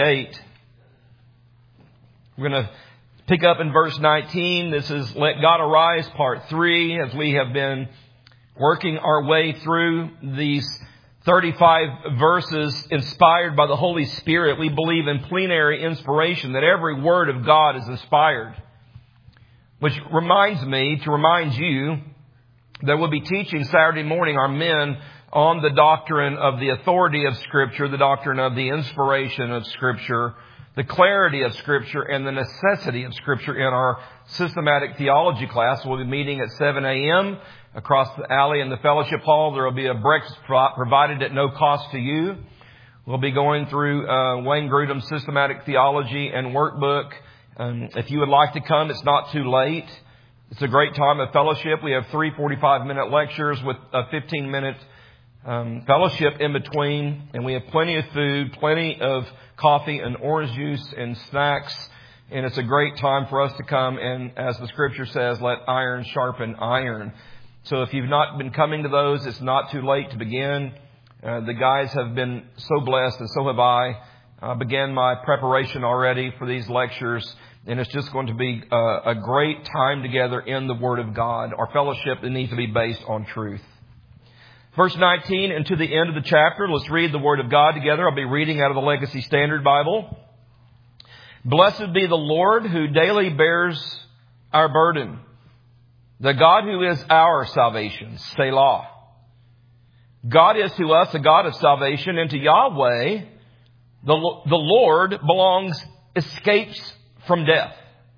8. We're going to pick up in verse 19. This is Let God Arise, part 3, as we have been working our way through these 35 verses inspired by the Holy Spirit. We believe in plenary inspiration, that every word of God is inspired. Which reminds me to remind you that we'll be teaching Saturday morning our men on the doctrine of the authority of Scripture, the doctrine of the inspiration of Scripture, the clarity of Scripture, and the necessity of Scripture in our systematic theology class. We'll be meeting at 7 a.m. across the alley in the fellowship hall. There will be a breakfast provided at no cost to you. We'll be going through Wayne Grudem's systematic theology and workbook. If you would like to come, it's not too late. It's a great time of fellowship. We have 3 45-minute lectures with a 15-minute fellowship in between, and we have plenty of food, plenty of coffee and orange juice and snacks, and it's a great time for us to come and, as the Scripture says, let iron sharpen iron. So if you've not been coming to those, it's not too late to begin. The guys have been so blessed, and so have I. I began my preparation already for these lectures, and it's just going to be a great time together in the Word of God. Our fellowship needs to be based on truth. Verse 19 and to the end of the chapter, let's read the Word of God together. I'll be reading out of the Legacy Standard Bible. Blessed be the Lord who daily bears our burden, the God who is our salvation. Selah. God is to us a God of salvation, and to Yahweh, the Lord, belongs escapes from death.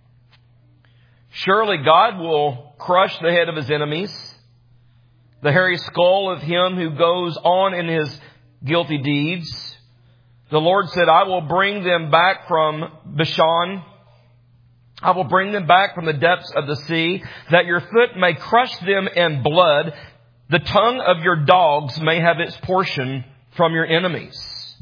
Surely God will crush the head of his enemies, the hairy skull of him who goes on in his guilty deeds. The Lord said, I will bring them back from Bashan. I will bring them back from the depths of the sea, that your foot may crush them in blood. The tongue of your dogs may have its portion from your enemies.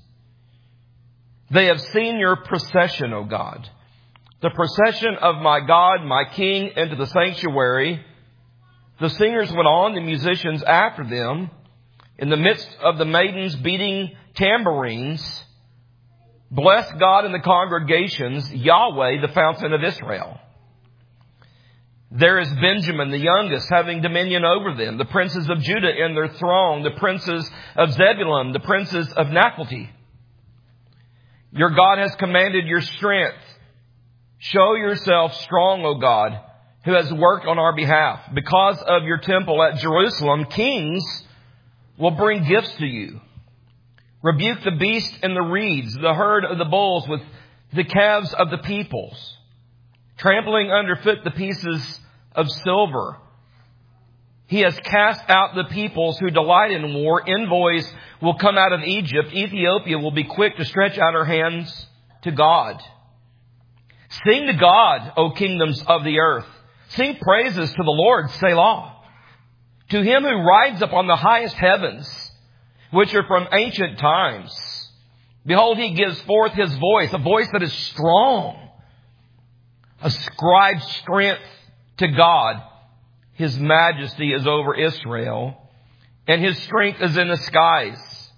They have seen your procession, O God, the procession of my God, my King, into the sanctuary. The singers went on, the musicians after them, in the midst of the maidens beating tambourines. Bless God in the congregations, Yahweh, the fountain of Israel. There is Benjamin, the youngest, having dominion over them, the princes of Judah in their throng, the princes of Zebulun, the princes of Naphtali. Your God has commanded your strength. Show yourself strong, O God, who has worked on our behalf. Because of your temple at Jerusalem, kings will bring gifts to you. Rebuke the beast and the reeds, the herd of the bulls with the calves of the peoples, trampling underfoot the pieces of silver. He has cast out the peoples who delight in war. Envoys will come out of Egypt. Ethiopia will be quick to stretch out her hands to God. Sing to God, O kingdoms of the earth. Sing praises to the Lord, Selah. To him who rides upon the highest heavens, which are from ancient times. Behold, he gives forth his voice, a voice that is strong. Ascribe strength to God. His majesty is over Israel, and his strength is in the skies.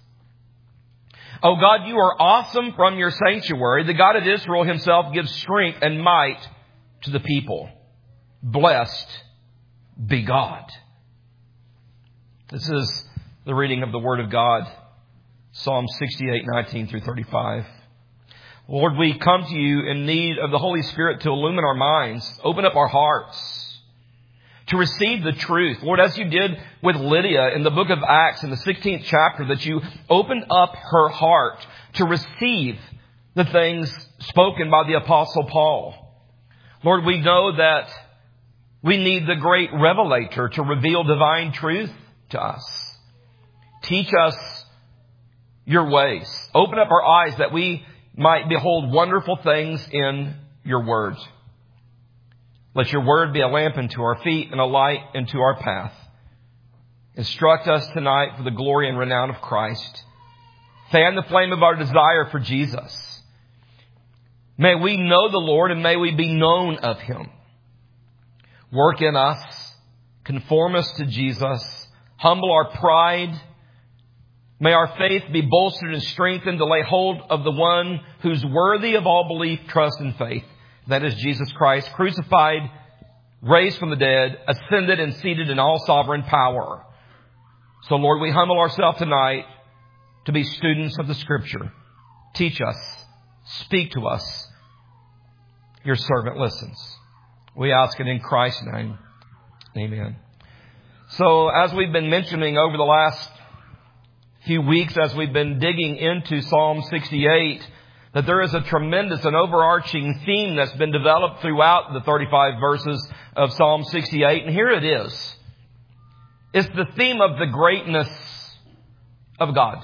O God, you are awesome from your sanctuary. The God of Israel himself gives strength and might to the people. Blessed be God. This is the reading of the Word of God. Psalm 68, 19 through 35. Lord, we come to you in need of the Holy Spirit to illumine our minds, open up our hearts, to receive the truth. Lord, as you did with Lydia in the book of Acts in the 16th chapter, that you opened up her heart to receive the things spoken by the Apostle Paul. Lord, we know that we need the great revelator to reveal divine truth to us. Teach us your ways. Open up our eyes that we might behold wonderful things in your word. Let your word be a lamp unto our feet and a light unto our path. Instruct us tonight for the glory and renown of Christ. Fan the flame of our desire for Jesus. May we know the Lord, and may we be known of him. Work in us. Conform us to Jesus. Humble our pride. May our faith be bolstered and strengthened to lay hold of the one who's worthy of all belief, trust, and faith. That is Jesus Christ, crucified, raised from the dead, ascended and seated in all sovereign power. So, Lord, we humble ourselves tonight to be students of the Scripture. Teach us. Speak to us. Your servant listens. We ask it in Christ's name. Amen. So, as we've been mentioning over the last few weeks, as we've been digging into Psalm 68, that there is a tremendous and overarching theme that's been developed throughout the 35 verses of Psalm 68. And here it is. It's the theme of the greatness of God.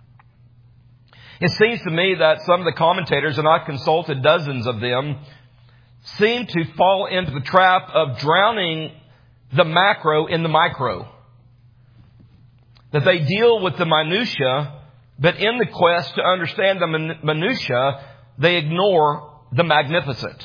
It seems to me that some of the commentators, and I've consulted dozens of them, seem to fall into the trap of drowning the macro in the micro. That they deal with the minutia, but in the quest to understand the minutia, they ignore the magnificent.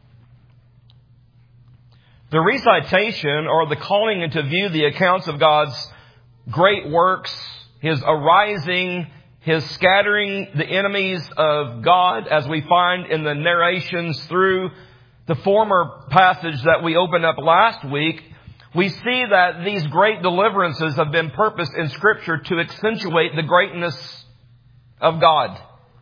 The recitation, or the calling into view the accounts of God's great works, His arising, His scattering the enemies of God, as we find in the narrations through the former passage that we opened up last week, we see that these great deliverances have been purposed in Scripture to accentuate the greatness of God.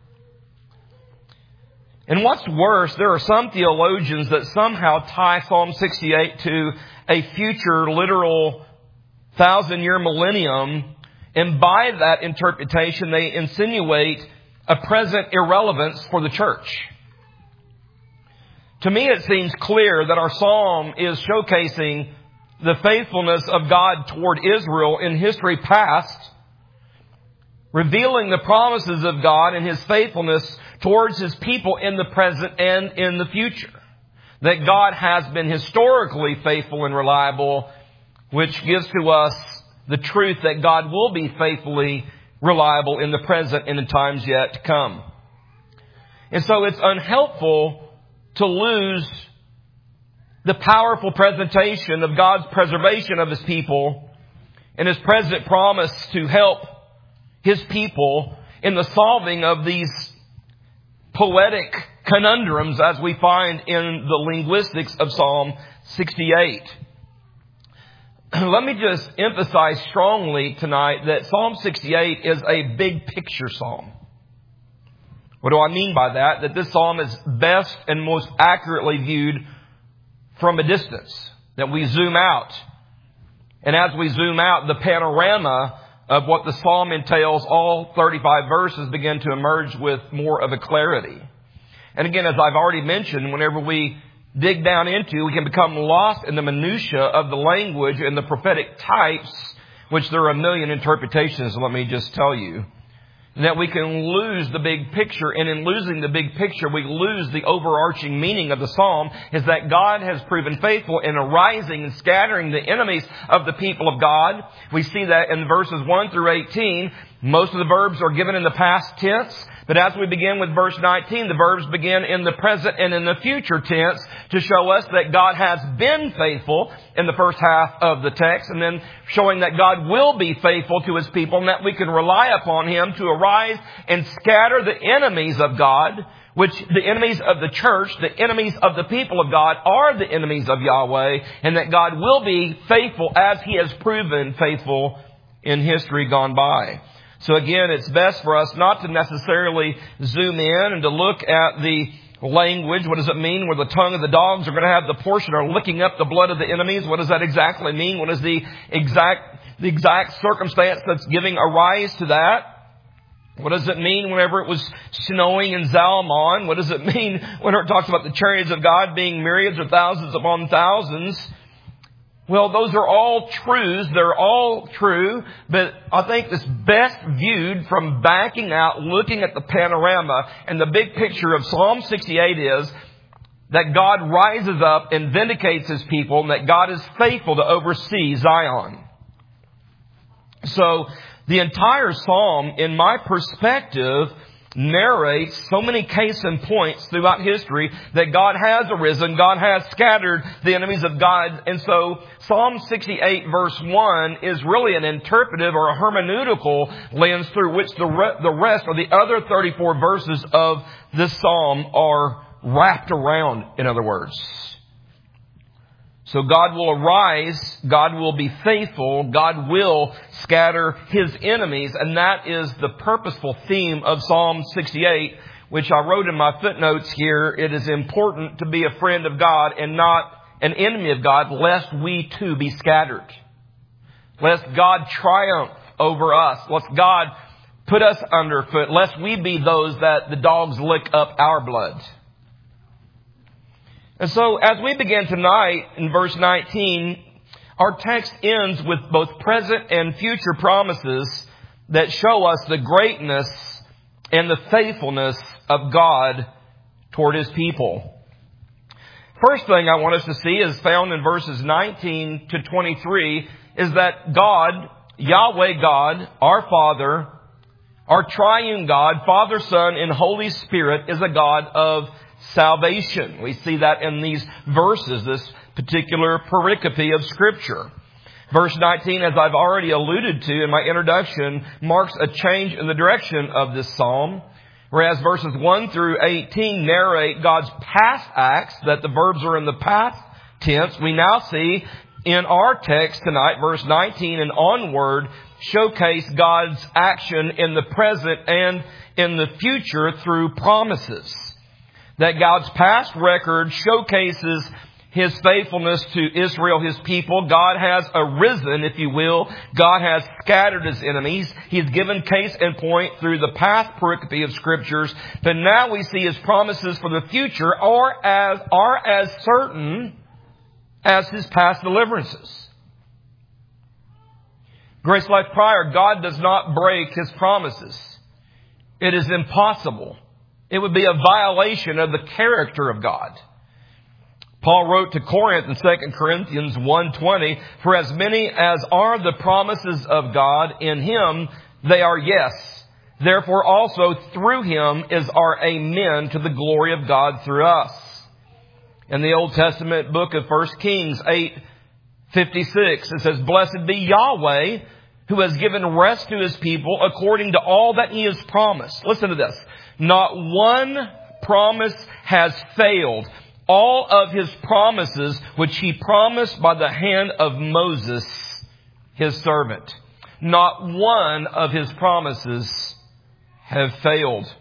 And what's worse, there are some theologians that somehow tie Psalm 68 to a future literal 1,000-year millennium, and by that interpretation they insinuate a present irrelevance for the church. To me, it seems clear that our psalm is showcasing the faithfulness of God toward Israel in history past, revealing the promises of God and His faithfulness towards His people in the present and in the future. That God has been historically faithful and reliable, which gives to us the truth that God will be faithfully reliable in the present and in times yet to come. And so it's unhelpful to lose the powerful presentation of God's preservation of His people and His present promise to help His people in the solving of these poetic conundrums as we find in the linguistics of Psalm 68. Let me just emphasize strongly tonight that Psalm 68 is a big picture psalm. What do I mean by that? That this psalm is best and most accurately viewed from a distance, that we zoom out. And as we zoom out, the panorama of what the psalm entails, all 35 verses begin to emerge with more of a clarity. And again, as I've already mentioned, whenever we dig down into, we can become lost in the minutia of the language and the prophetic types, which there are a million interpretations, let me just tell you. That we can lose the big picture, and in losing the big picture, we lose the overarching meaning of the psalm, is that God has proven faithful in arising and scattering the enemies of the people of God. We see that in verses 1 through 18. Most of the verbs are given in the past tense. But as we begin with verse 19, the verbs begin in the present and in the future tense to show us that God has been faithful in the first half of the text, and then showing that God will be faithful to His people and that we can rely upon Him to arise and scatter the enemies of God, which the enemies of the church, the enemies of the people of God, are the enemies of Yahweh, and that God will be faithful as He has proven faithful in history gone by. So again, it's best for us not to necessarily zoom in and to look at the language. What does it mean where the tongue of the dogs are going to have the portion of licking up the blood of the enemies? What does that exactly mean? What is the exact circumstance that's giving a rise to that? What does it mean whenever it was snowing in Zalmon? What does it mean whenever it talks about the chariots of God being myriads or thousands upon thousands? Well, those are all truths. They're all true. But I think it's best viewed from backing out, looking at the panorama. And the big picture of Psalm 68 is that God rises up and vindicates His people, and that God is faithful to oversee Zion. So the entire psalm, in my perspective, narrates so many case in points throughout history that God has arisen, God has scattered the enemies of God. And so Psalm 68 verse 1 is really an interpretive or a hermeneutical lens through which the rest or the other 34 verses of this psalm are wrapped around, in other words. So God will arise, God will be faithful, God will scatter His enemies, and that is the purposeful theme of Psalm 68, which I wrote in my footnotes here. It is important to be a friend of God and not an enemy of God, lest we too be scattered. Lest God triumph over us, lest God put us underfoot, lest we be those that the dogs lick up our blood. And so as we begin tonight in verse 19, our text ends with both present and future promises that show us the greatness and the faithfulness of God toward His people. First thing I want us to see is found in verses 19 to 23 is that God, Yahweh God, our Father, our triune God, Father, Son, and Holy Spirit, is a God of salvation. We see that in these verses, this particular pericope of Scripture. Verse 19, as I've already alluded to in my introduction, marks a change in the direction of this psalm. Whereas verses 1 through 18 narrate God's past acts, that the verbs are in the past tense, we now see in our text tonight, verse 19 and onward, showcase God's action in the present and in the future through promises. That God's past record showcases His faithfulness to Israel, His people. God has arisen, if you will. God has scattered His enemies. He's given case in point through the past pericope of Scriptures. But now we see His promises for the future are as certain as His past deliverances. Grace Life Prior, God does not break His promises. It is impossible. It would be a violation of the character of God. Paul wrote to Corinth in 2 Corinthians 1:20, for as many as are the promises of God in Him, they are yes. Therefore also through Him is our amen to the glory of God through us. In the Old Testament book of 1 Kings 8:56, it says, blessed be Yahweh, who has given rest to His people according to all that He has promised. Listen to this. Not one promise has failed. All of His promises, which He promised by the hand of Moses, His servant. Not one of His promises have failed.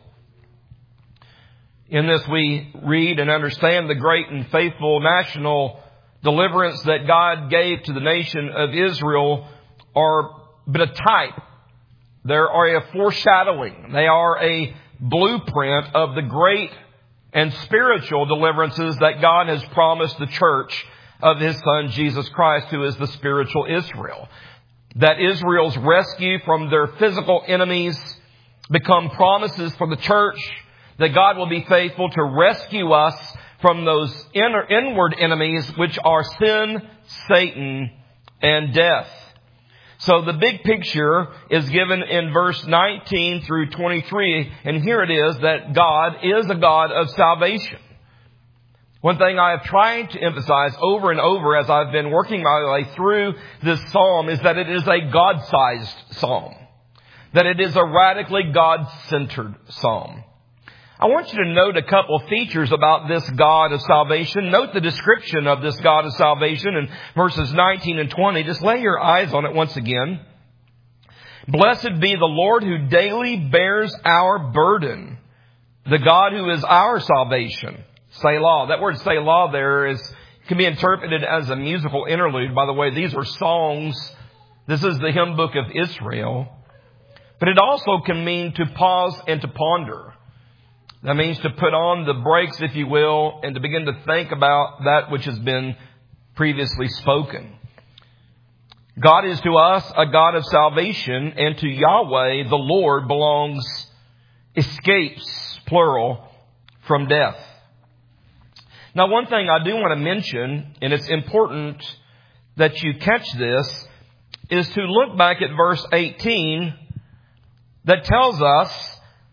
In this we read and understand the great and faithful national deliverance that God gave to the nation of Israel are but a type. They are a foreshadowing. They are a blueprint of the great and spiritual deliverances that God has promised the church of His Son, Jesus Christ, who is the spiritual Israel. That Israel's rescue from their physical enemies become promises for the church, that God will be faithful to rescue us from those inward enemies, which are sin, Satan, and death. So the big picture is given in verse 19 through 23, and here it is that God is a God of salvation. One thing I have tried to emphasize over and over as I've been working my way through this psalm is that it is a God-sized psalm. That it is a radically God-centered psalm. I want you to note a couple of features about this God of salvation. Note the description of this God of salvation in verses 19 and 20. Just lay your eyes on it once again. Blessed be the Lord who daily bears our burden, the God who is our salvation. Selah. That word Selah there can be interpreted as a musical interlude. By the way, these are songs. This is the hymn book of Israel. But it also can mean to pause and to ponder. That means to put on the brakes, if you will, and to begin to think about that which has been previously spoken. God is to us a God of salvation, and to Yahweh, the Lord, belongs escapes, plural, from death. Now, one thing I do want to mention, and it's important that you catch this, is to look back at verse 18 that tells us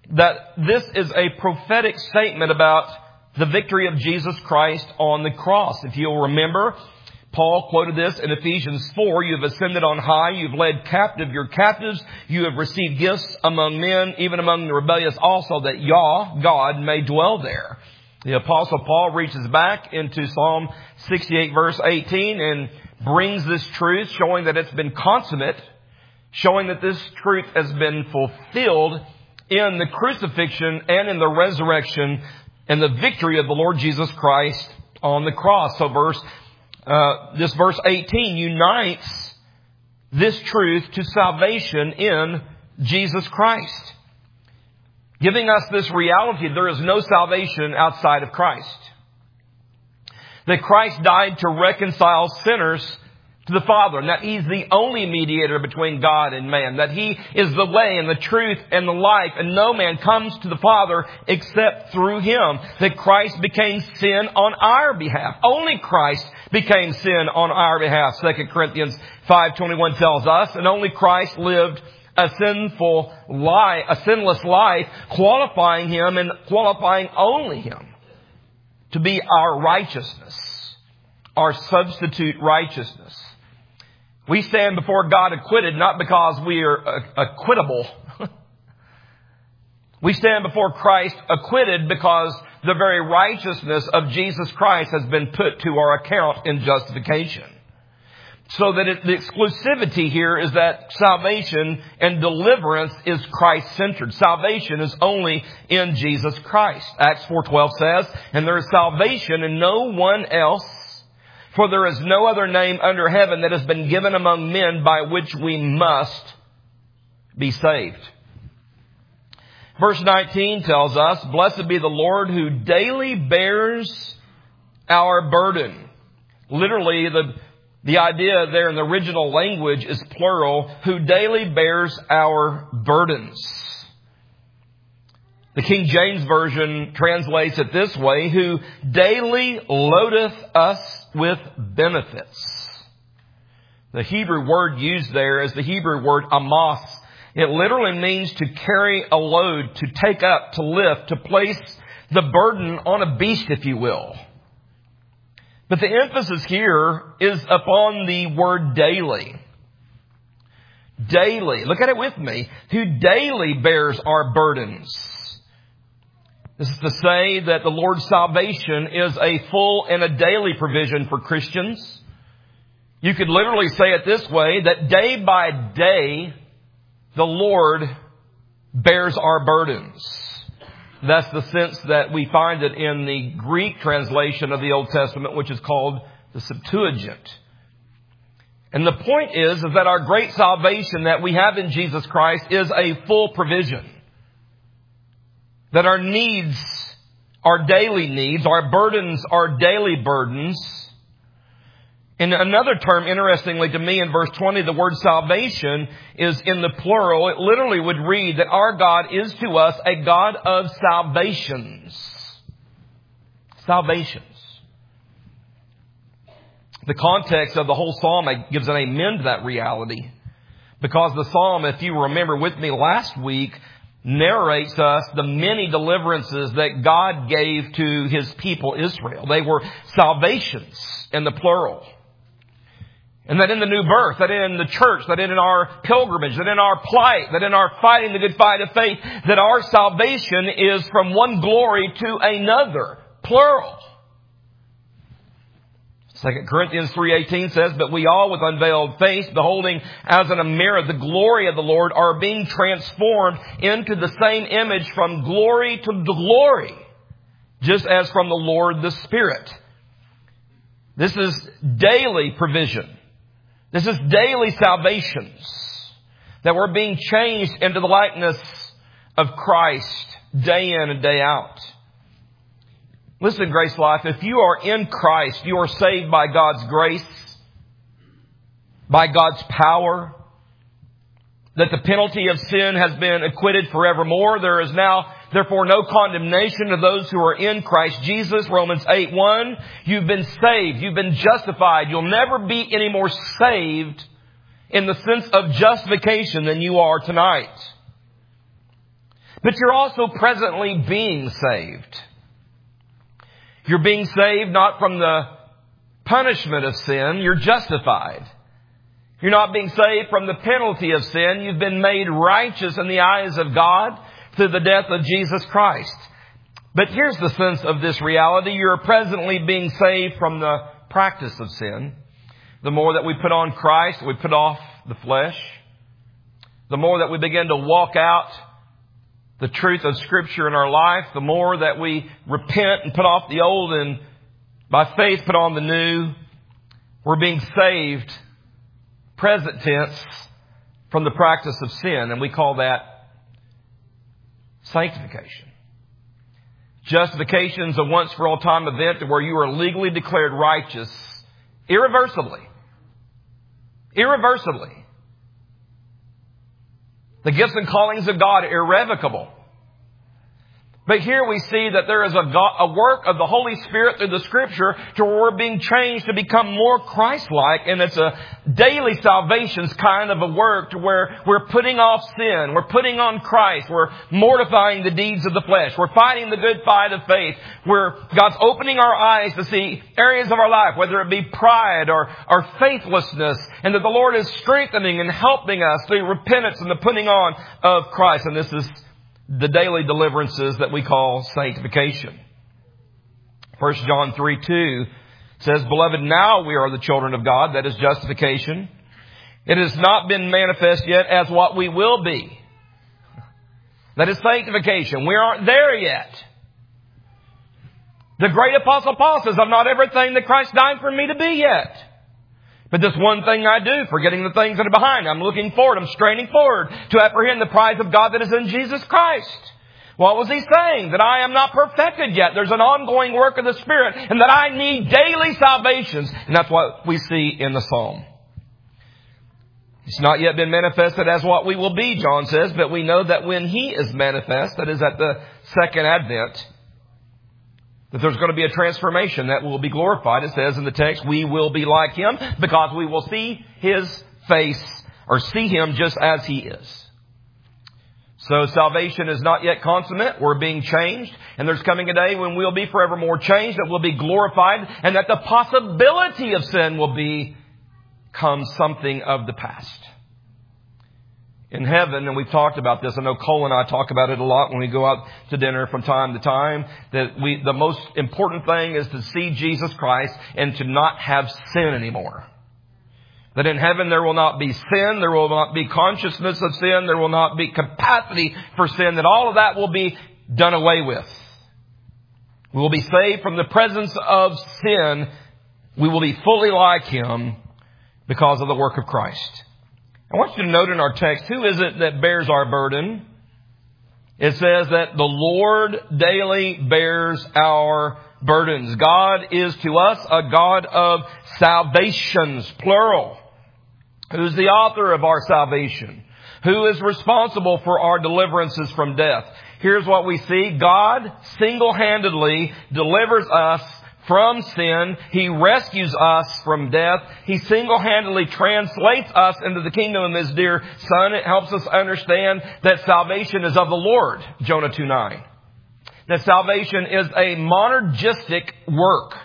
that this is a prophetic statement about the victory of Jesus Christ on the cross. If you'll remember, Paul quoted this in Ephesians 4, "You have ascended on high, you've led captive your captives, you have received gifts among men, even among the rebellious also, that Yah, God, may dwell there." The Apostle Paul reaches back into Psalm 68 verse 18 and brings this truth, showing that it's been consummate, showing that this truth has been fulfilled in the crucifixion and in the resurrection and the victory of the Lord Jesus Christ on the cross. So this verse 18 unites this truth to salvation in Jesus Christ, giving us this reality: there is no salvation outside of Christ. That Christ died to reconcile sinners to the Father, and that He's the only mediator between God and man, that He is the way and the truth and the life, and no man comes to the Father except through Him. That Christ became sin on our behalf. Only Christ became sin on our behalf. 2 Corinthians 5:21 tells us, and only Christ lived a sinless life, qualifying Him and qualifying only Him to be our righteousness, our substitute righteousness. We stand before God acquitted not because we are acquittable. We stand before Christ acquitted because the very righteousness of Jesus Christ has been put to our account in justification. So that the exclusivity here is that salvation and deliverance is Christ-centered. Salvation is only in Jesus Christ. Acts 4:12 says, "And there is salvation in no one else, for there is no other name under heaven that has been given among men by which we must be saved." Verse 19 tells us, "Blessed be the Lord who daily bears our burden." Literally, the idea there in the original language is plural, "who daily bears our burdens." The King James Version translates it this way, "who daily loadeth us with benefits." The Hebrew word used there is the Hebrew word amos. It literally means to carry a load, to take up, to lift, to place the burden on a beast, if you will. But the emphasis here is upon the word daily. Daily. Look at it with me. Who daily bears our burdens. This is to say that the Lord's salvation is a full and a daily provision for Christians. You could literally say it this way, that day by day, the Lord bears our burdens. That's the sense that we find it in the Greek translation of the Old Testament, which is called the Septuagint. And the point is that our great salvation that we have in Jesus Christ is a full provision. That our needs are daily needs, our burdens are daily burdens. In another term, interestingly to me, in verse 20, the word salvation is in the plural. It literally would read that our God is to us a God of salvations. Salvations. The context of the whole psalm gives an amen to that reality. Because the psalm, if you remember with me last week, narrates us the many deliverances that God gave to His people Israel. They were salvations in the plural. And that in the new birth, that in the church, that in our pilgrimage, that in our plight, that in our fighting the good fight of faith, that our salvation is from one glory to another. Plural. 2 Corinthians 3:18 says, "But we all with unveiled face, beholding as in a mirror the glory of the Lord, are being transformed into the same image from glory to glory, just as from the Lord the Spirit." This is daily provision. This is daily salvations. That we're being changed into the likeness of Christ day in and day out. Listen, Grace Life, if you are in Christ, you are saved by God's grace, by God's power, that the penalty of sin has been acquitted forevermore. There is now, therefore, no condemnation to those who are in Christ Jesus. Romans 8:1. You've been saved. You've been justified. You'll never be any more saved in the sense of justification than you are tonight. But you're also presently being saved. You're being saved not from the punishment of sin. You're justified. You're not being saved from the penalty of sin. You've been made righteous in the eyes of God through the death of Jesus Christ. But here's the sense of this reality. You're presently being saved from the practice of sin. The more that we put on Christ, we put off the flesh. The more that we begin to walk out the truth of Scripture in our life, the more that we repent and put off the old and by faith put on the new, we're being saved, present tense, from the practice of sin. And we call that sanctification. Justification is a once for all time event where you are legally declared righteous irreversibly. Irreversibly. The gifts and callings of God are irrevocable. But here we see that there is a work of the Holy Spirit through the Scripture to where we're being changed to become more Christ-like. And it's a daily salvations kind of a work to where we're putting off sin. We're putting on Christ. We're mortifying the deeds of the flesh. We're fighting the good fight of faith. God's opening our eyes to see areas of our life, whether it be pride or faithlessness, and that the Lord is strengthening and helping us through repentance and the putting on of Christ. And this is the daily deliverances that we call sanctification. 1 John 3:2 says, "Beloved, now we are the children of God." That is justification. "It has not been manifest yet as what we will be." That is sanctification. We aren't there yet. The great Apostle Paul says, "I'm not everything that Christ died for me to be yet. But this one thing I do, forgetting the things that are behind. I'm looking forward. I'm straining forward to apprehend the prize of God that is in Jesus Christ." What was he saying? That I am not perfected yet. There's an ongoing work of the Spirit, and that I need daily salvations. And that's what we see in the Psalm. It's not yet been manifested as what we will be, John says, but we know that when He is manifest, that is at the second advent, that there's going to be a transformation that will be glorified. It says in the text, we will be like Him because we will see His face or see Him just as He is. So salvation is not yet consummate. We're being changed. And there's coming a day when we'll be forevermore changed, that we'll be glorified, and that the possibility of sin will become something of the past. In heaven, and we've talked about this, I know Cole and I talk about it a lot when we go out to dinner from time to time, that the most important thing is to see Jesus Christ and to not have sin anymore. That in heaven there will not be sin, there will not be consciousness of sin, there will not be capacity for sin, that all of that will be done away with. We will be saved from the presence of sin. We will be fully like Him because of the work of Christ. I want you to note in our text, who is it that bears our burden? It says that the Lord daily bears our burdens. God is to us a God of salvations, plural. Who's the author of our salvation? Who is responsible for our deliverances from death? Here's what we see. God single-handedly delivers us from sin. He rescues us from death. He single-handedly translates us into the kingdom of His dear Son. It helps us understand that salvation is of the Lord, Jonah 2:9. That salvation is a monergistic work.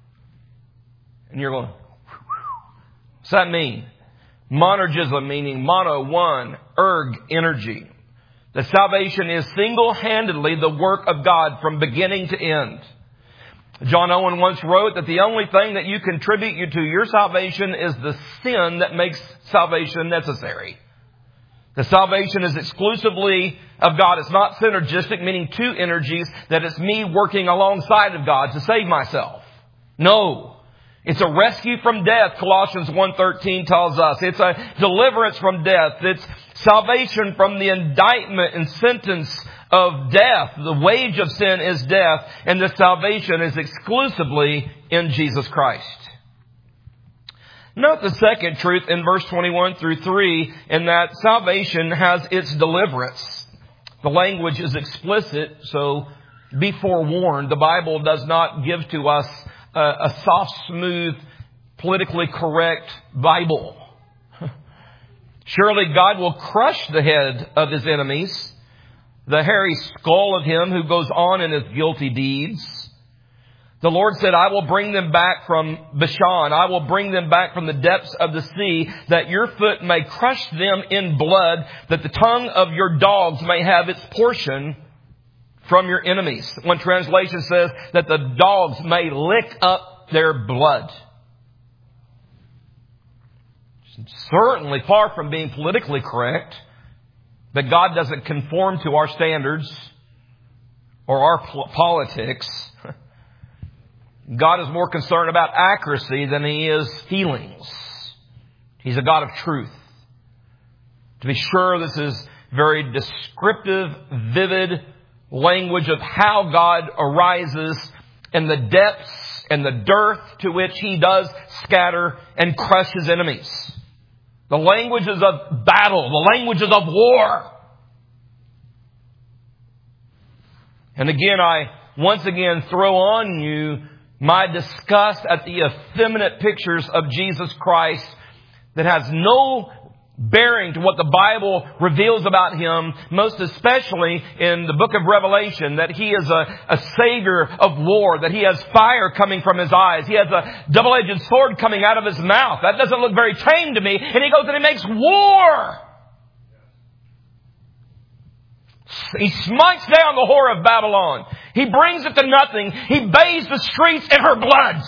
And you're going, what's that mean? Monergism meaning mono, one, erg, energy. That salvation is single-handedly the work of God from beginning to end. John Owen once wrote that the only thing that you contribute to your salvation is the sin that makes salvation necessary. The salvation is exclusively of God. It's not synergistic, meaning two energies, that it's me working alongside of God to save myself. No. It's a rescue from death, Colossians 1:13 tells us. It's a deliverance from death. It's salvation from the indictment and sentence of death. The wage of sin is death, and this salvation is exclusively in Jesus Christ. Note the second truth in verse 21 through 3, in that salvation has its deliverance. The language is explicit, so be forewarned. The Bible does not give to us a soft, smooth, politically correct Bible. Surely God will crush the head of His enemies. the hairy skull of him who goes on in his guilty deeds. The Lord said, I will bring them back from Bashan. I will bring them back from the depths of the sea, that your foot may crush them in blood, that the tongue of your dogs may have its portion from your enemies. One translation says that the dogs may lick up their blood. Certainly far from being politically correct, but God doesn't conform to our standards or our politics. God is more concerned about accuracy than He is healings. He's a God of truth. To be sure, this is very descriptive, vivid language of how God arises in the depths and the dearth to which He does scatter and crush His enemies. The languages of battle, the languages of war. And again, I once again throw on you my disgust at the effeminate pictures of Jesus Christ that has no bearing to what the Bible reveals about Him, most especially in the book of Revelation, that He is a Savior of war, that He has fire coming from His eyes, He has a double-edged sword coming out of His mouth. That doesn't look very tame to me. And He goes and He makes war. He smites down the whore of Babylon. He brings it to nothing. He bathes the streets in her blood.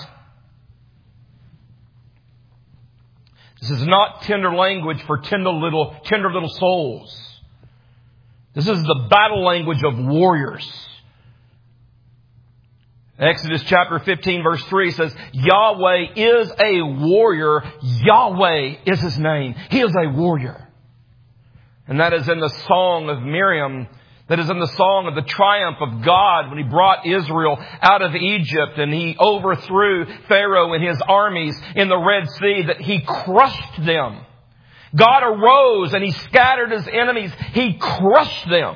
This is not tender language for tender little souls. This is the battle language of warriors. Exodus chapter 15 verse 3 says, Yahweh is a warrior. Yahweh is His name. He is a warrior. And that is in the song of Miriam. That is in the song of the triumph of God when He brought Israel out of Egypt and He overthrew Pharaoh and his armies in the Red Sea, that He crushed them. God arose and He scattered His enemies. He crushed them.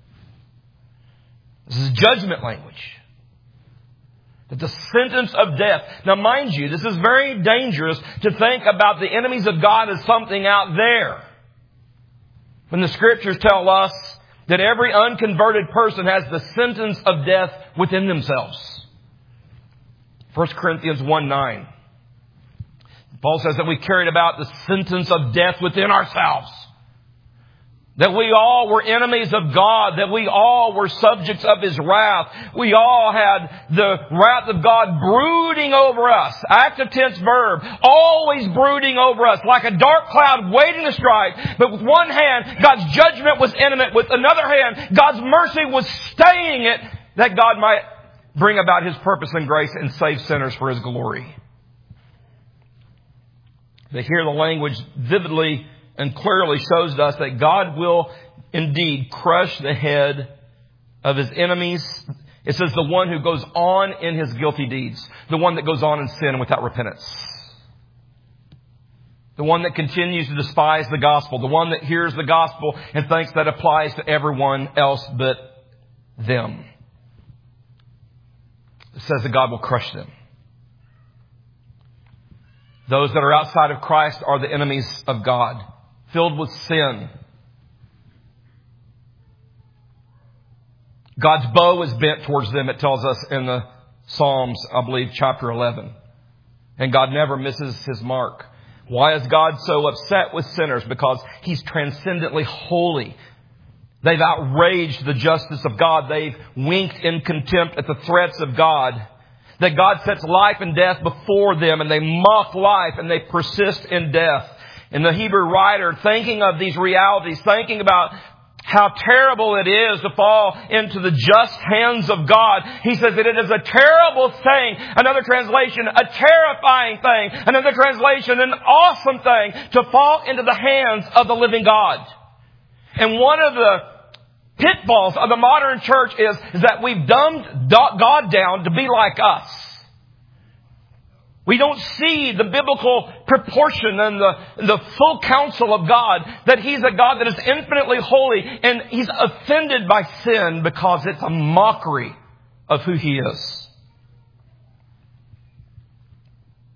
This is judgment language. That the sentence of death. Now mind you, this is very dangerous to think about the enemies of God as something out there. When the Scriptures tell us that every unconverted person has the sentence of death within themselves. 1 Corinthians 1:9. Paul says that we carried about the sentence of death within ourselves. That we all were enemies of God. That we all were subjects of His wrath. We all had the wrath of God brooding over us. Active tense verb. Always brooding over us. Like a dark cloud waiting to strike. But with one hand, God's judgment was imminent. With another hand, God's mercy was staying it, that God might bring about His purpose and grace and save sinners for His glory. But here the language vividly and clearly shows us that God will indeed crush the head of His enemies. It says the one who goes on in his guilty deeds. The one that goes on in sin without repentance. The one that continues to despise the gospel. The one that hears the gospel and thinks that applies to everyone else but them. It says that God will crush them. Those that are outside of Christ are the enemies of God, filled with sin. God's bow is bent towards them, it tells us in the Psalms, I believe, chapter 11. And God never misses His mark. Why is God so upset with sinners? Because He's transcendently holy. They've outraged the justice of God. They've winked in contempt at the threats of God. That God sets life and death before them, and they mock life and they persist in death. And the Hebrew writer, thinking of these realities, thinking about how terrible it is to fall into the just hands of God, he says that it is a terrible thing. Another translation, a terrifying thing. Another translation, an awesome thing to fall into the hands of the living God. And one of the pitfalls of the modern church is that we've dumbed God down to be like us. We don't see the biblical proportion and the full counsel of God, that He's a God that is infinitely holy, and He's offended by sin because it's a mockery of who He is.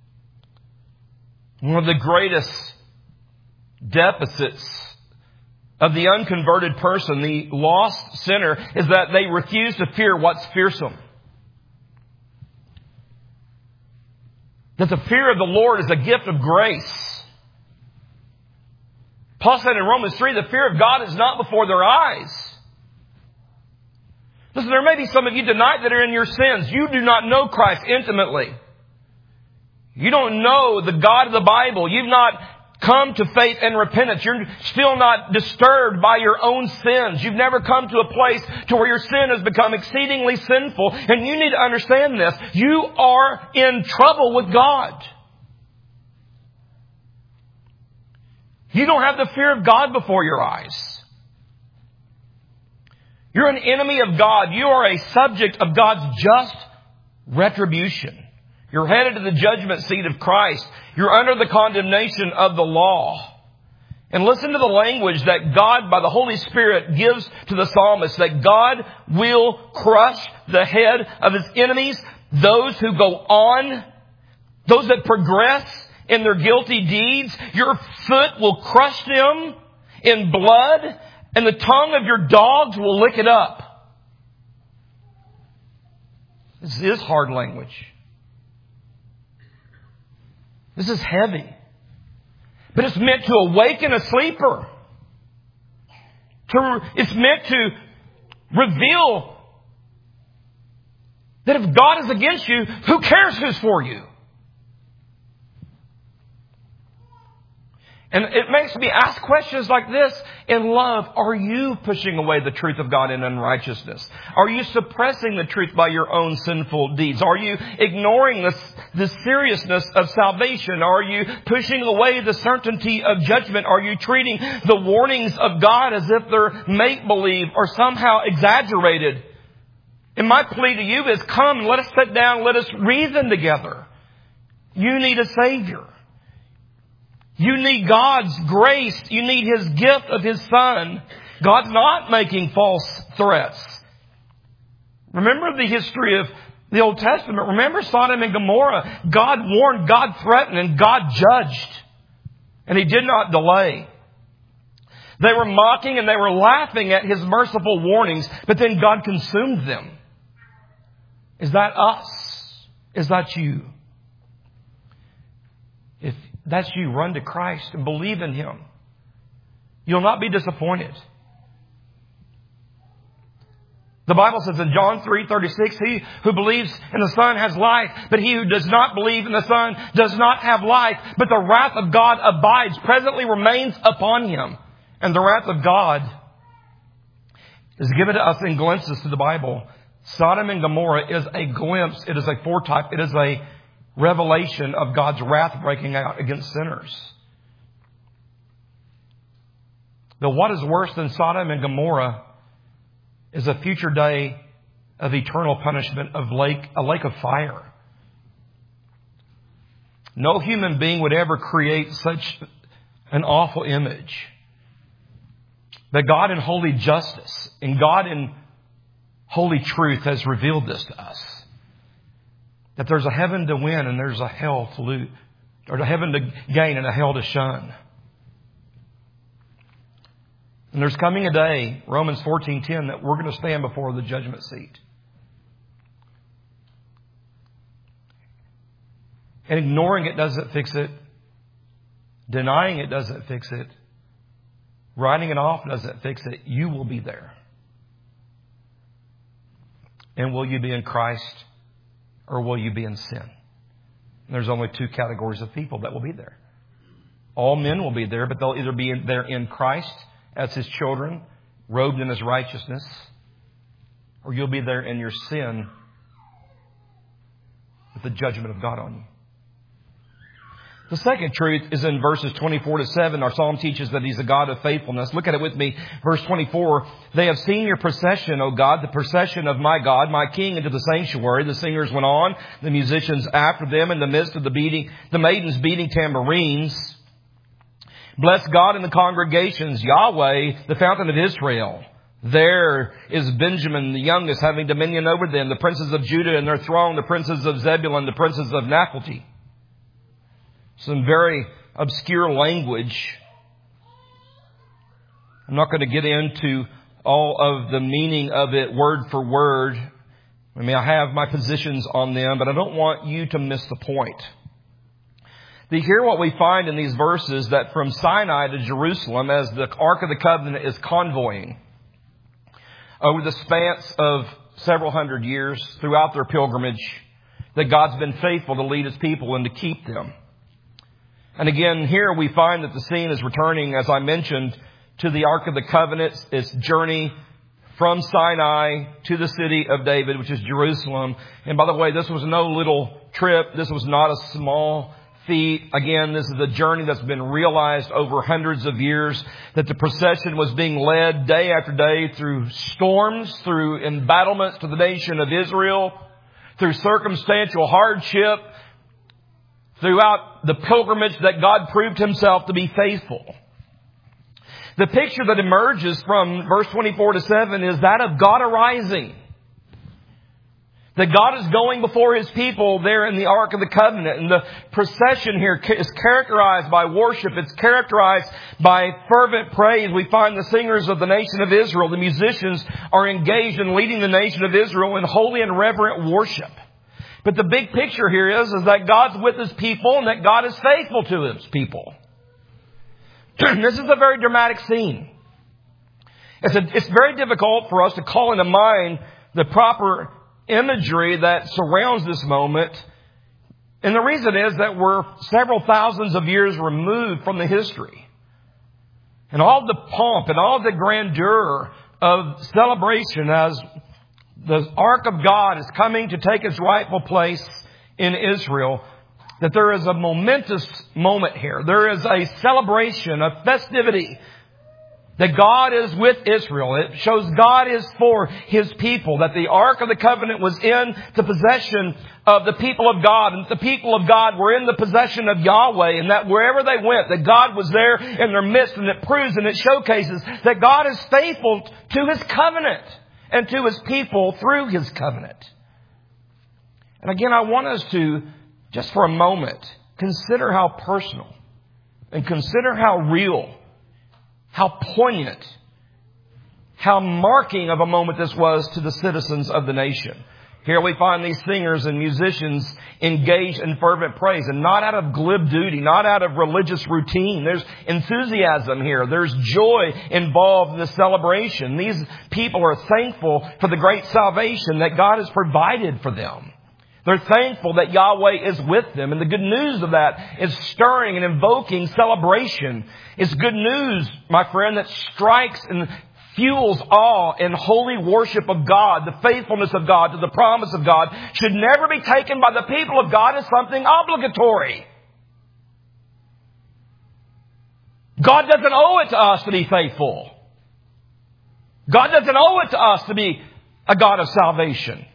One of the greatest deficits of the unconverted person, the lost sinner, is that they refuse to fear what's fearsome. That the fear of the Lord is a gift of grace. Paul said in Romans 3, the fear of God is not before their eyes. Listen, there may be some of you tonight that are in your sins. You do not know Christ intimately. You don't know the God of the Bible. You've not come to faith and repentance. You're still not disturbed by your own sins. You've never come to a place to where your sin has become exceedingly sinful. And you need to understand this. You are in trouble with God. You don't have the fear of God before your eyes. You're an enemy of God. You are a subject of God's just retribution. You're headed to the judgment seat of Christ. You're under the condemnation of the law. And listen to the language that God, by the Holy Spirit, gives to the psalmist, that God will crush the head of His enemies, those who go on, those that progress in their guilty deeds. Your foot will crush them in blood, and the tongue of your dogs will lick it up. This is hard language. This is heavy. But it's meant to awaken a sleeper. It's meant to reveal that if God is against you, who cares who's for you? And it makes me ask questions like this in love. Are you pushing away the truth of God in unrighteousness? Are you suppressing the truth by your own sinful deeds? Are you ignoring the seriousness of salvation? Are you pushing away the certainty of judgment? Are you treating the warnings of God as if they're make-believe or somehow exaggerated? And my plea to you is, come and let us sit down, let us reason together. You need a Savior. You need God's grace. You need His gift of His Son. God's not making false threats. Remember the history of the Old Testament. Remember Sodom and Gomorrah. God warned, God threatened, and God judged. And He did not delay. They were mocking and they were laughing at His merciful warnings, but then God consumed them. Is that us? Is that you? If that's you, run to Christ and believe in Him. You'll not be disappointed. The Bible says in John 3:36, he who believes in the Son has life, but he who does not believe in the Son does not have life, but the wrath of God abides, presently remains upon him. And the wrath of God is given to us in glimpses through the Bible. Sodom and Gomorrah is a glimpse. It is a foretype. It is a revelation of God's wrath breaking out against sinners. But what is worse than Sodom and Gomorrah is a future day of eternal punishment of a lake of fire. No human being would ever create such an awful image. But God in holy justice and God in holy truth has revealed this to us. That there's a heaven to win and there's a hell to lose. Or a heaven to gain and a hell to shun. And there's coming a day, Romans 14:10, that we're going to stand before the judgment seat. And ignoring it doesn't fix it. Denying it doesn't fix it. Writing it off doesn't fix it. You will be there. And will you be in Christ? Or will you be in sin? And there's only two categories of people that will be there. All men will be there, but they'll either be there in Christ as His children, robed in His righteousness, or you'll be there in your sin with the judgment of God on you. The second truth is in verses 24-7. Our psalm teaches that He's a God of faithfulness. Look at it with me. Verse 24. They have seen your procession, O God, the procession of my God, my King, into the sanctuary. The singers went on, the musicians after them, in the midst of the maidens beating tambourines. Bless God in the congregations, Yahweh, the fountain of Israel. There is Benjamin, the youngest, having dominion over them, the princes of Judah in their throne, the princes of Zebulun, the princes of Naphtali. Some very obscure language. I'm not going to get into all of the meaning of it word for word. I mean, I have my positions on them, but I don't want you to miss the point. Here what we find in these verses, that from Sinai to Jerusalem, as the Ark of the Covenant is convoying over the span of several hundred years throughout their pilgrimage, that God's been faithful to lead His people and to keep them. And again, here we find that the scene is returning, as I mentioned, to the Ark of the Covenant, its journey from Sinai to the city of David, which is Jerusalem. And by the way, this was no little trip. This was not a small feet. Again, this is a journey that's been realized over hundreds of years, that the procession was being led day after day through storms, through embattlements to the nation of Israel, through circumstantial hardship, throughout the pilgrimage that God proved Himself to be faithful. The picture that emerges from verse 24 to 7 is that of God arising. That God is going before His people there in the Ark of the Covenant. And the procession here is characterized by worship. It's characterized by fervent praise. We find the singers of the nation of Israel, the musicians, are engaged in leading the nation of Israel in holy and reverent worship. But the big picture here is that God's with His people and that God is faithful to His people. This is a very dramatic scene. It's very difficult for us to call into mind the proper imagery that surrounds this moment. And the reason is that we're several thousands of years removed from the history. And all the pomp and all the grandeur of celebration as the Ark of God is coming to take its rightful place in Israel, that there is a momentous moment here. There is a celebration, a festivity, that God is with Israel. It shows God is for His people. That the Ark of the Covenant was in the possession of the people of God. And the people of God were in the possession of Yahweh. And that wherever they went, that God was there in their midst. And it proves and it showcases that God is faithful to His covenant and to His people through His covenant. And again, I want us to, just for a moment, consider how personal and consider how real, how poignant, how marking of a moment this was to the citizens of the nation. Here we find these singers and musicians engaged in fervent praise, and not out of glib duty, not out of religious routine. There's enthusiasm here. There's joy involved in the celebration. These people are thankful for the great salvation that God has provided for them. They're thankful that Yahweh is with them. And the good news of that is stirring and invoking celebration. It's good news, my friend, that strikes and fuels awe and holy worship of God. The faithfulness of God to the promise of God should never be taken by the people of God as something obligatory. God doesn't owe it to us to be faithful. God doesn't owe it to us to be a God of salvation.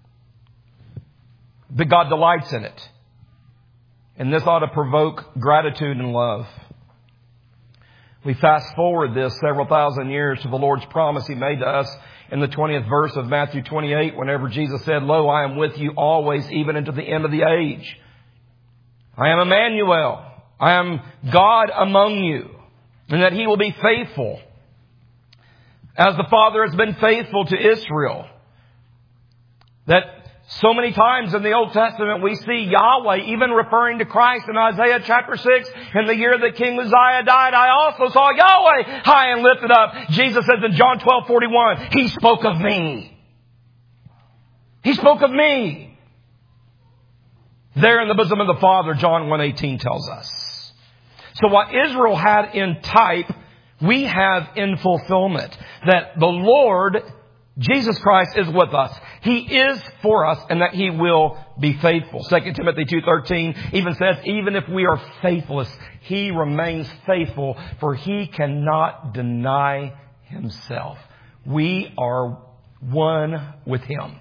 But God delights in it. And this ought to provoke gratitude and love. We fast forward this several thousand years to the Lord's promise He made to us in the 20th verse of Matthew 28, whenever Jesus said, "Lo, I am with you always, even unto the end of the age. I am Emmanuel. I am God among you." And that He will be faithful, as the Father has been faithful to Israel. That so many times in the Old Testament we see Yahweh even referring to Christ in Isaiah chapter 6. In the year that King Uzziah died, I also saw Yahweh high and lifted up. Jesus says in John 12:41, He spoke of me. He spoke of me. There in the bosom of the Father, John 1:18 tells us. So what Israel had in type, we have in fulfillment. That the Lord, Jesus Christ, is with us. He is for us, and that He will be faithful. 2 Timothy 2:13 even says, even if we are faithless, He remains faithful, for He cannot deny Himself. We are one with Him.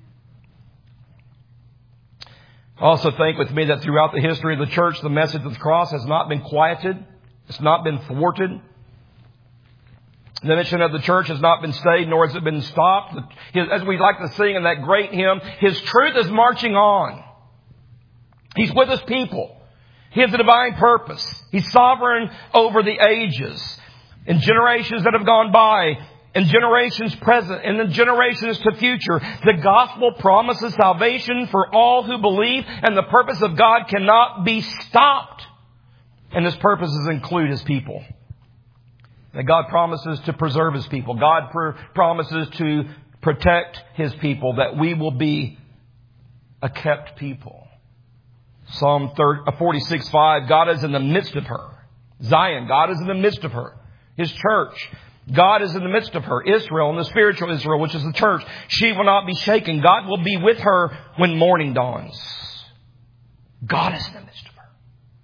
Also think with me that throughout the history of the church, the message of the cross has not been quieted. It's not been thwarted. The mission of the church has not been stayed, nor has it been stopped. As we like to sing in that great hymn, His truth is marching on. He's with His people. He has a divine purpose. He's sovereign over the ages. in generations that have gone by, in generations present, and in generations to future. The gospel promises salvation for all who believe, and the purpose of God cannot be stopped. And His purposes include His people. That God promises to preserve His people. God promises to protect His people, that we will be a kept people. Psalm 46:5, God is in the midst of her. Zion, God is in the midst of her. His church, God is in the midst of her. Israel, and the spiritual Israel, which is the church, she will not be shaken. God will be with her when morning dawns. God is in the midst of her.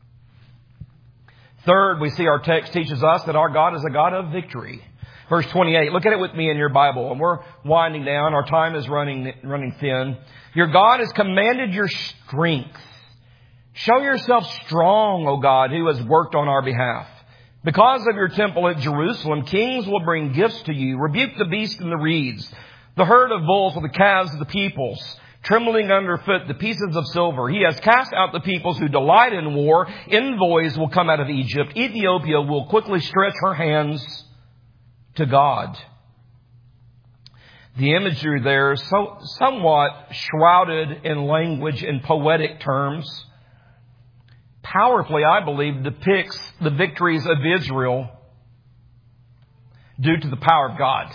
Third, we see our text teaches us that our God is a God of victory. Verse 28, look at it with me in your Bible. And we're winding down. Our time is running thin. Your God has commanded your strength. Show yourself strong, O God, who has worked on our behalf. Because of your temple at Jerusalem, kings will bring gifts to you. Rebuke the beast and the reeds, the herd of bulls with the calves of the peoples, trembling underfoot the pieces of silver. He has cast out the peoples who delight in war. Envoys will come out of Egypt. Ethiopia will quickly stretch her hands to God. The imagery there is somewhat shrouded in language in poetic terms. Powerfully, I believe, depicts the victories of Israel due to the power of God.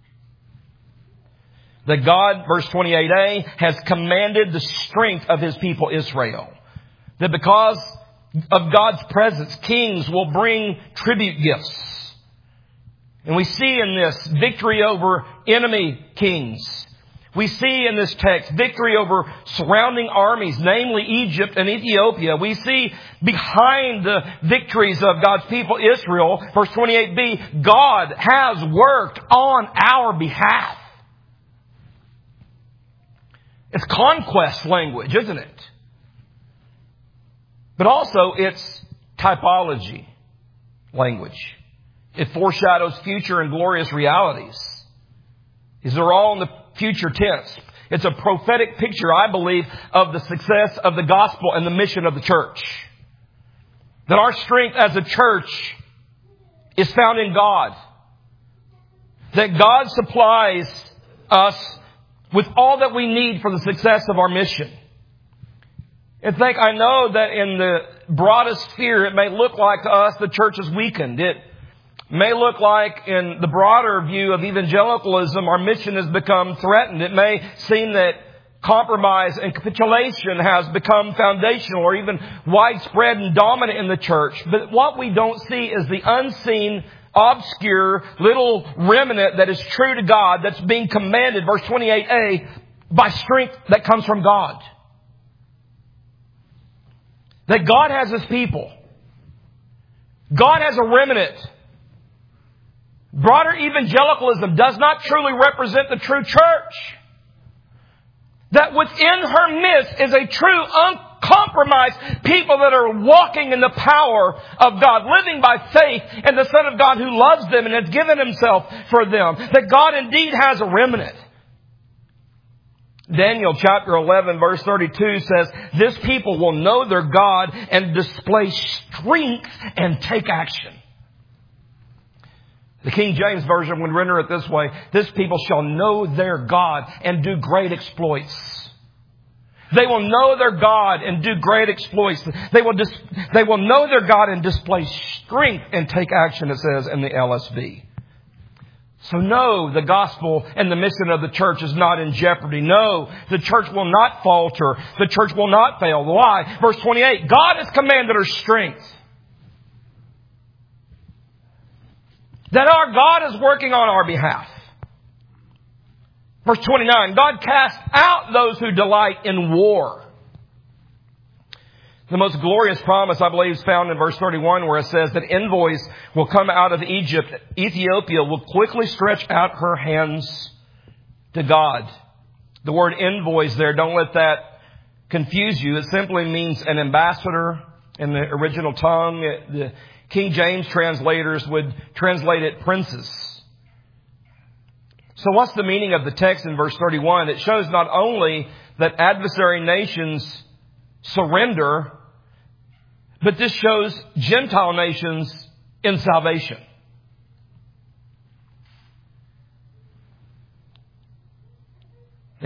That God, verse 28a, has commanded the strength of His people Israel. That because of God's presence, kings will bring tribute gifts. And we see in this victory over enemy kings. We see in this text victory over surrounding armies, namely Egypt and Ethiopia. We see behind the victories of God's people Israel, verse 28b, God has worked on our behalf. It's conquest language, isn't it? But also it's typology language. It foreshadows future and glorious realities. These are all in the future tense. It's a prophetic picture, I believe, of the success of the gospel and the mission of the church. That our strength as a church is found in God. That God supplies us with all that we need for the success of our mission. And I know that in the broadest sphere, it may look like to us the church is weakened. It may look like in the broader view of evangelicalism, our mission has become threatened. It may seem that compromise and capitulation has become foundational or even widespread and dominant in the church. But what we don't see is the unseen, obscure little remnant that is true to God that's being commanded, verse 28a, by strength that comes from God. That God has His people. God has a remnant. Broader evangelicalism does not truly represent the true church. That within her midst is a true, uncompromised people that are walking in the power of God, living by faith in the Son of God who loves them and has given Himself for them. That God indeed has a remnant. Daniel chapter 11 verse 32 says, this people will know their God and display strength and take action. The King James Version would render it this way. This people shall know their God and do great exploits. They will know their God and do great exploits. They will know their God and display strength and take action, it says in the LSB. So no, the gospel and the mission of the church is not in jeopardy. No, the church will not falter. The church will not fail. Why? Verse 28, God has commanded her strength. That our God is working on our behalf. Verse 29, God casts out those who delight in war. The most glorious promise, I believe, is found in verse 31, where it says that envoys will come out of Egypt. Ethiopia will quickly stretch out her hands to God. The word envoys there, don't let that confuse you. It simply means an ambassador in the original tongue. The King James translators would translate it princes. So what's the meaning of the text in verse 31? It shows not only that adversary nations surrender, but this shows Gentile nations in salvation.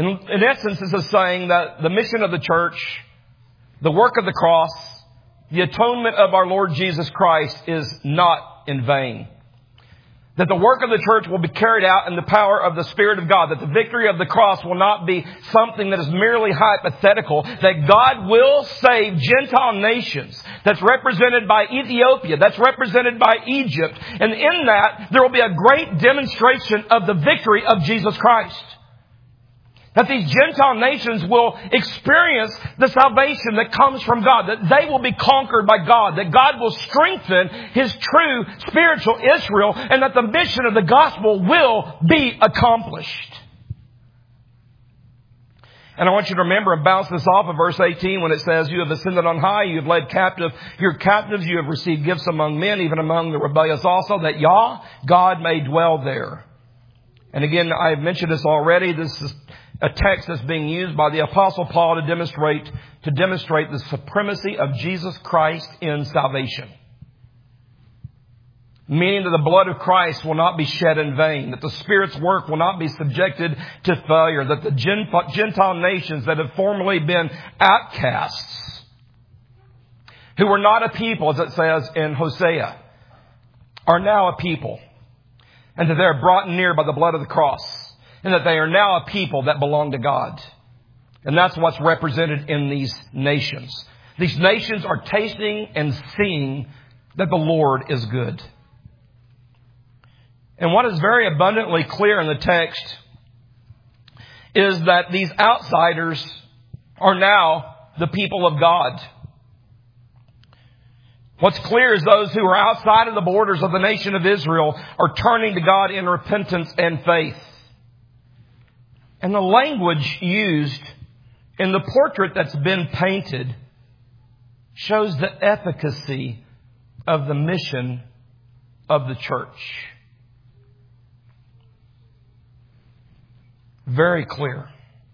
In essence, this is saying that the mission of the church, the work of the cross, the atonement of our Lord Jesus Christ is not in vain. That the work of the church will be carried out in the power of the Spirit of God. That the victory of the cross will not be something that is merely hypothetical. That God will save Gentile nations. That's represented by Ethiopia. That's represented by Egypt. And in that, there will be a great demonstration of the victory of Jesus Christ. That these Gentile nations will experience the salvation that comes from God. That they will be conquered by God. That God will strengthen His true spiritual Israel. And that the mission of the gospel will be accomplished. And I want you to remember and bounce this off of verse 18 when it says, you have ascended on high, you have led captive your captives, you have received gifts among men, even among the rebellious also, that Yah, God may dwell there. And again, I have mentioned this already. This is a text that's being used by the Apostle Paul to demonstrate the supremacy of Jesus Christ in salvation. Meaning that the blood of Christ will not be shed in vain. That the Spirit's work will not be subjected to failure. That the Gentile nations that have formerly been outcasts, who were not a people, as it says in Hosea, are now a people. And that they are brought near by the blood of the cross. And that they are now a people that belong to God. And that's what's represented in these nations. These nations are tasting and seeing that the Lord is good. And what is very abundantly clear in the text is that these outsiders are now the people of God. What's clear is those who are outside of the borders of the nation of Israel are turning to God in repentance and faith. And the language used in the portrait that's been painted shows the efficacy of the mission of the church. Very clear.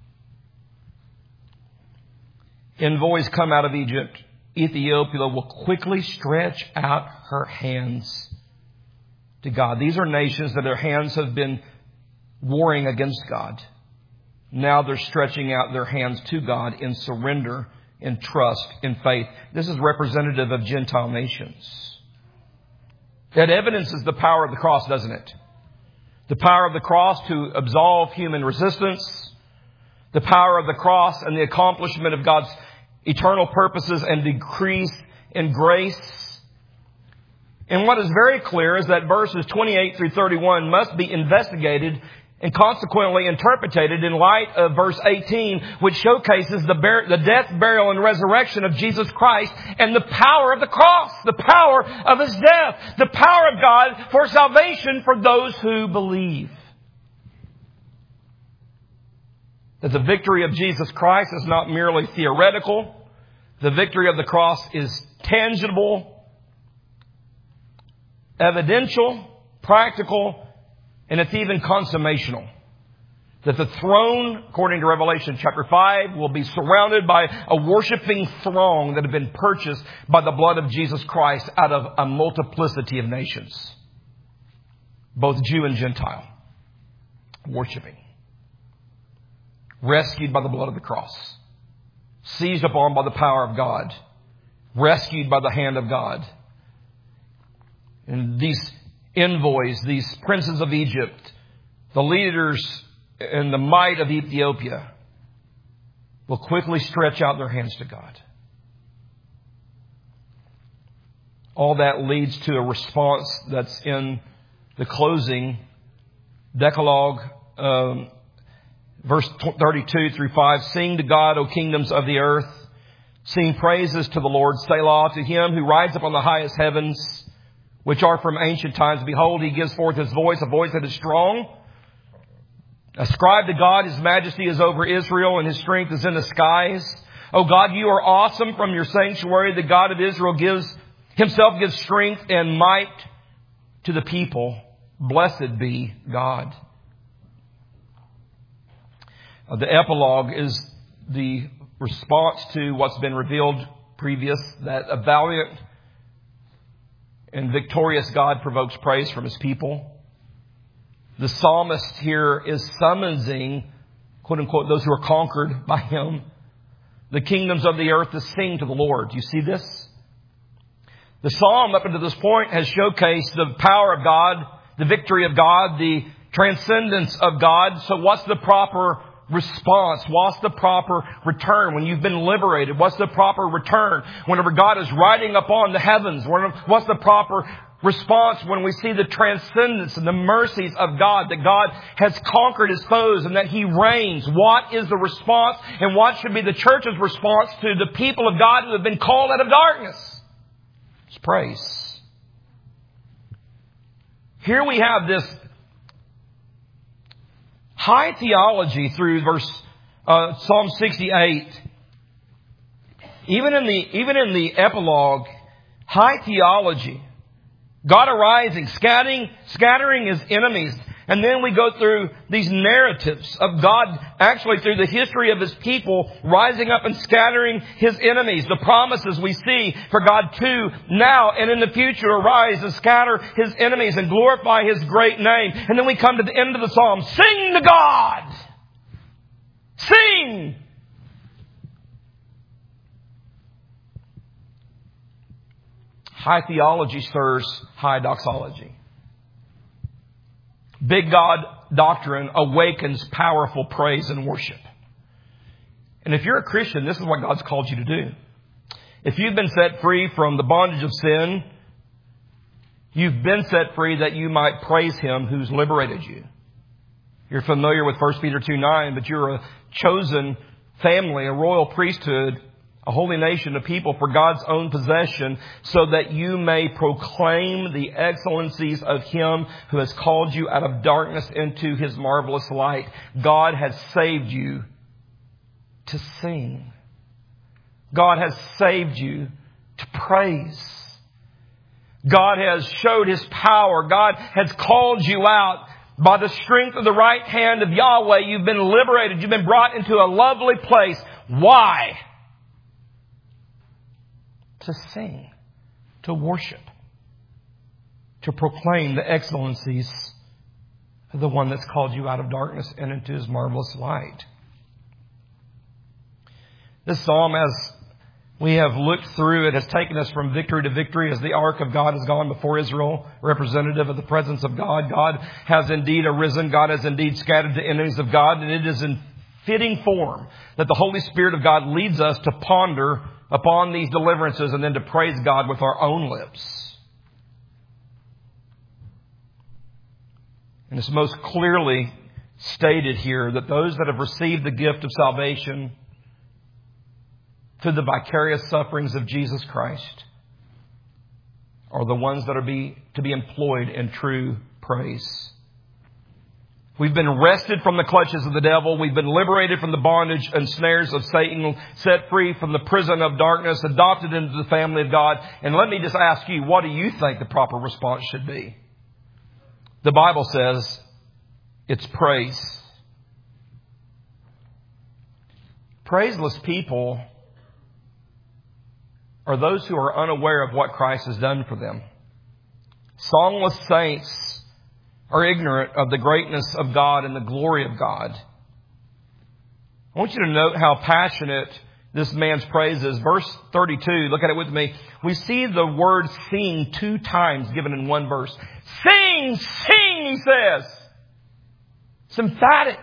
Envoys come out of Egypt. Ethiopia will quickly stretch out her hands to God. These are nations that their hands have been warring against God. Now they're stretching out their hands to God in surrender, in trust, in faith. This is representative of Gentile nations. That evidences the power of the cross, doesn't it? The power of the cross to absolve human resistance. The power of the cross and the accomplishment of God's eternal purposes and decrees in grace. And what is very clear is that verses 28 through 31 must be investigated and consequently interpreted in light of verse 18, which showcases the death, burial, and resurrection of Jesus Christ and the power of the cross, the power of His death, the power of God for salvation for those who believe. That the victory of Jesus Christ is not merely theoretical. The victory of the cross is tangible, evidential, practical, and it's even consummational. That the throne, according to Revelation chapter 5, will be surrounded by a worshiping throng that have been purchased by the blood of Jesus Christ out of a multiplicity of nations. Both Jew and Gentile. Worshiping. Rescued by the blood of the cross. Seized upon by the power of God. Rescued by the hand of God. And these envoys, these princes of Egypt, the leaders and the might of Ethiopia will quickly stretch out their hands to God. All that leads to a response that's in the closing Decalogue, verse 32 through 5. Sing to God, O kingdoms of the earth. Sing praises to the Lord. Selah, to Him who rides upon the highest heavens, which are from ancient times. Behold, He gives forth His voice, a voice that is strong. Ascribe to God, His majesty is over Israel, and His strength is in the skies. O God, You are awesome from Your sanctuary. The God of Israel Himself gives strength and might to the people. Blessed be God. The epilogue is the response to what's been revealed previous, that a valiant and victorious God provokes praise from His people. The psalmist here is summoning quote unquote, those who are conquered by Him, the kingdoms of the earth to sing to the Lord. Do you see this? The psalm up until this point has showcased the power of God, the victory of God, the transcendence of God. So what's the proper response? What's the proper return when you've been liberated? What's the proper return whenever God is riding upon the heavens? What's the proper response when we see the transcendence and the mercies of God, that God has conquered His foes and that He reigns? What is the response, and what should be the church's response to the people of God who have been called out of darkness? It's praise. Here we have this high theology through Psalm 68. Even in the epilogue, high theology. God arising, scattering His enemies. And then we go through these narratives of God actually through the history of His people rising up and scattering His enemies. The promises we see for God to now and in the future arise and scatter His enemies and glorify His great name. And then we come to the end of the psalm. Sing to God! Sing! High theology stirs high doxology. Big God doctrine awakens powerful praise and worship. And if you're a Christian, this is what God's called you to do. If you've been set free from the bondage of sin, you've been set free that you might praise Him who's liberated you. You're familiar with 1 Peter 2:9, but you're a chosen family, a royal priesthood, a holy nation of people for God's own possession, so that you may proclaim the excellencies of Him who has called you out of darkness into His marvelous light. God has saved you to sing. God has saved you to praise. God has showed His power. God has called you out. By the strength of the right hand of Yahweh, you've been liberated. You've been brought into a lovely place. Why? To sing, to worship, to proclaim the excellencies of the one that's called you out of darkness and into His marvelous light. This psalm, as we have looked through it, has taken us from victory to victory as the ark of God has gone before Israel, representative of the presence of God. God has indeed arisen. God has indeed scattered the enemies of God. And it is in fitting form that the Holy Spirit of God leads us to ponder upon these deliverances and then to praise God with our own lips. And it's most clearly stated here that those that have received the gift of salvation through the vicarious sufferings of Jesus Christ are the ones that are to be employed in true praise. We've been wrested from the clutches of the devil. We've been liberated from the bondage and snares of Satan, set free from the prison of darkness, adopted into the family of God. And let me just ask you, what do you think the proper response should be? The Bible says it's praise. Praiseless people are those who are unaware of what Christ has done for them. Songless saints are ignorant of the greatness of God and the glory of God. I want you to note how passionate this man's praise is. Verse 32, look at it with me. We see the word sing 2 times given in one verse. Sing, sing, he says. It's emphatic.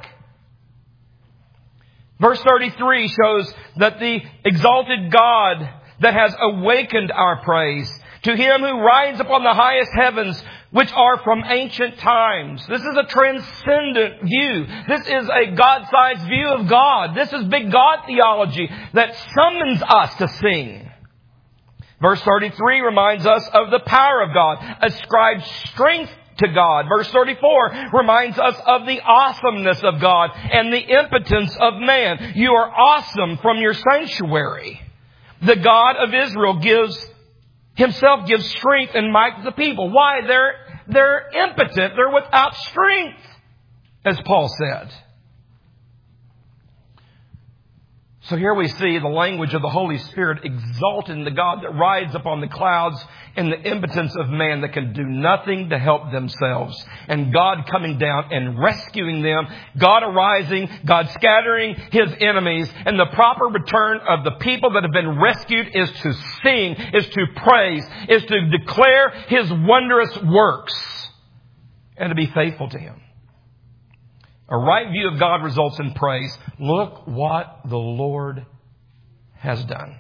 Verse 33 shows that the exalted God that has awakened our praise, to Him who rides upon the highest heavens, which are from ancient times. This is a transcendent view. This is a God-sized view of God. This is big God theology that summons us to sing. Verse 33 reminds us of the power of God. Ascribes strength to God. Verse 34 reminds us of the awesomeness of God and the impotence of man. You are awesome from your sanctuary. The God of Israel Himself gives strength and might to the people. Why? They're impotent. They're without strength, as Paul said. So here we see the language of the Holy Spirit exalting the God that rides upon the clouds in the impotence of man that can do nothing to help themselves. And God coming down and rescuing them. God arising, God scattering His enemies. And the proper return of the people that have been rescued is to sing, is to praise, is to declare His wondrous works and to be faithful to Him. A right view of God results in praise. Look what the Lord has done.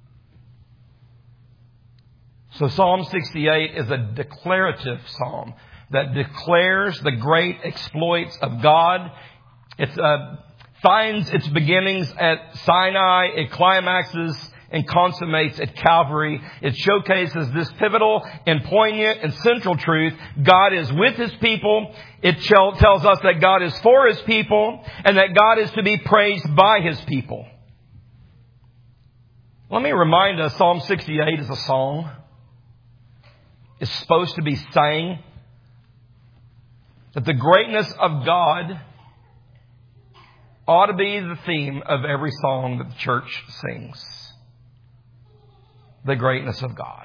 So Psalm 68 is a declarative psalm that declares the great exploits of God. It finds its beginnings at Sinai. It climaxes and consummates at Calvary. It showcases this pivotal and poignant and central truth. God is with His people. It tells us that God is for His people and that God is to be praised by His people. Let me remind us, Psalm 68 is a song. It's supposed to be sang. That the greatness of God ought to be the theme of every song that the church sings. The greatness of God.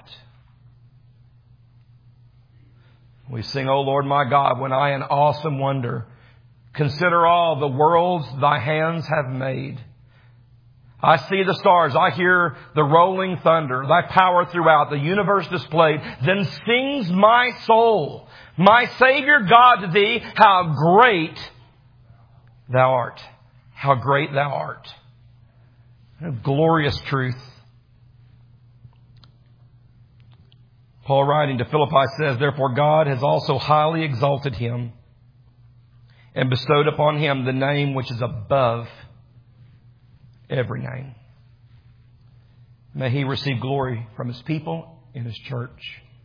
We sing, O Lord my God, when I in awesome wonder consider all the worlds Thy hands have made. I see the stars, I hear the rolling thunder, Thy power throughout the universe displayed. Then sings my soul, my Savior God, to Thee, how great Thou art. How great Thou art. A glorious truth. Paul, writing to Philippi, says, therefore God has also highly exalted Him and bestowed upon Him the name which is above every name. May He receive glory from His people in His church.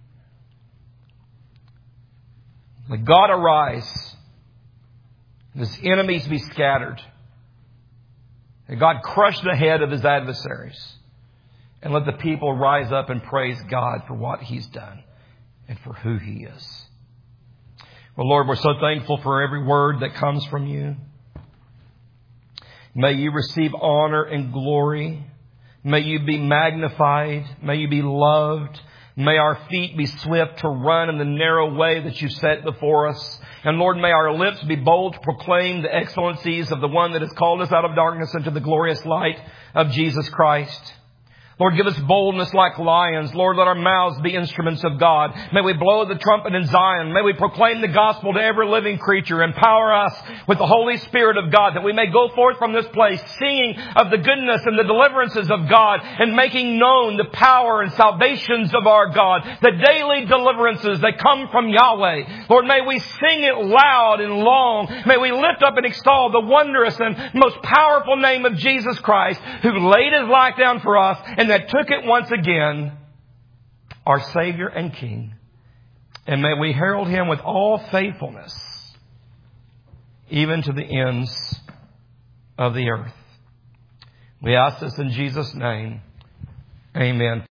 Let God arise and His enemies be scattered. And God crush the head of His adversaries. And let the people rise up and praise God for what He's done and for who He is. Well, Lord, we're so thankful for every word that comes from You. May You receive honor and glory. May You be magnified. May You be loved. May our feet be swift to run in the narrow way that You set before us. And Lord, may our lips be bold to proclaim the excellencies of the One that has called us out of darkness into the glorious light of Jesus Christ. Lord, give us boldness like lions. Lord, let our mouths be instruments of God. May we blow the trumpet in Zion. May we proclaim the gospel to every living creature. Empower us with the Holy Spirit of God that we may go forth from this place singing of the goodness and the deliverances of God and making known the power and salvations of our God, the daily deliverances that come from Yahweh. Lord, may we sing it loud and long. May we lift up and extol the wondrous and most powerful name of Jesus Christ, who laid His life down for us and that took it once again, our Savior and King. And may we herald Him with all faithfulness, even to the ends of the earth. We ask this in Jesus' name. Amen.